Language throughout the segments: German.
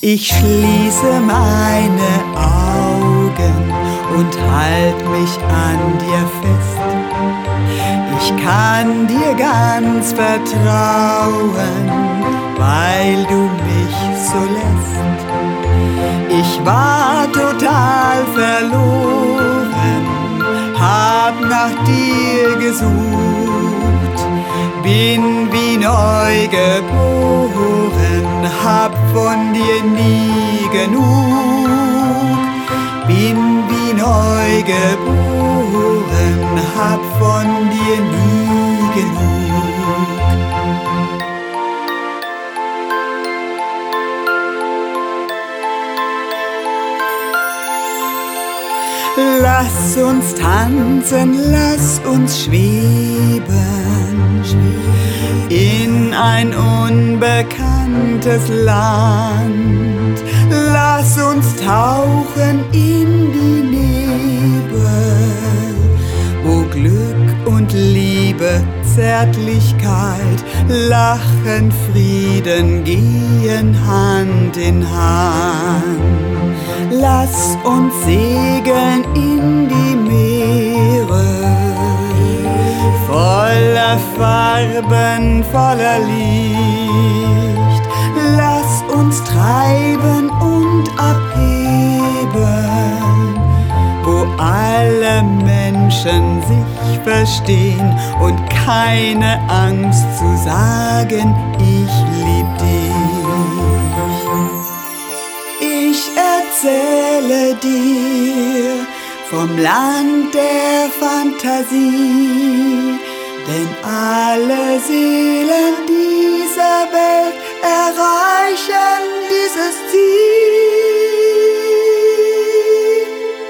Ich schließe meine Augen und halt mich an dir fest. Ich kann dir ganz vertrauen, weil du mich so lässt. Ich war total verloren, hab nach dir gesucht, bin wie neu geboren, hab von dir nie genug. Bin wie neu geboren, hab von dir nie genug. Lass uns tanzen, lass uns schweben in ein unbekanntes Land. Lass uns tauchen in die Nebel, wo Glück und Liebe, Zärtlichkeit, Lachen, Frieden gehen Hand in Hand. Lass uns segeln in die Meere, voller Farben, voller Licht. Lass uns treiben und abheben, wo alle Menschen sich verstehen und keine Angst zu sagen, ich lieb dich. Ich erzähle dir vom Land der Fantasie, denn alle Seelen dieser Welt erreichen dieses Ziel.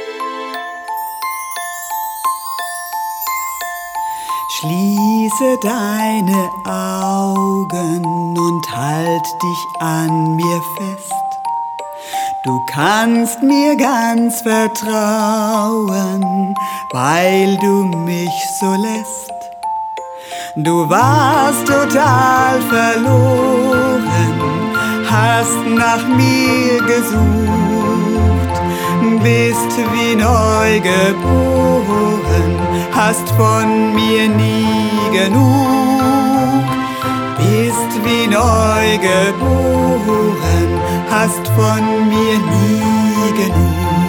Schließe deine Augen und halt dich an mir fest. Du kannst mir ganz vertrauen, weil du mich so lässt. Du warst total verloren, hast nach mir gesucht, bist wie neu geboren, hast von mir nie genug. Bist wie neu geboren, hast von mir nie genug.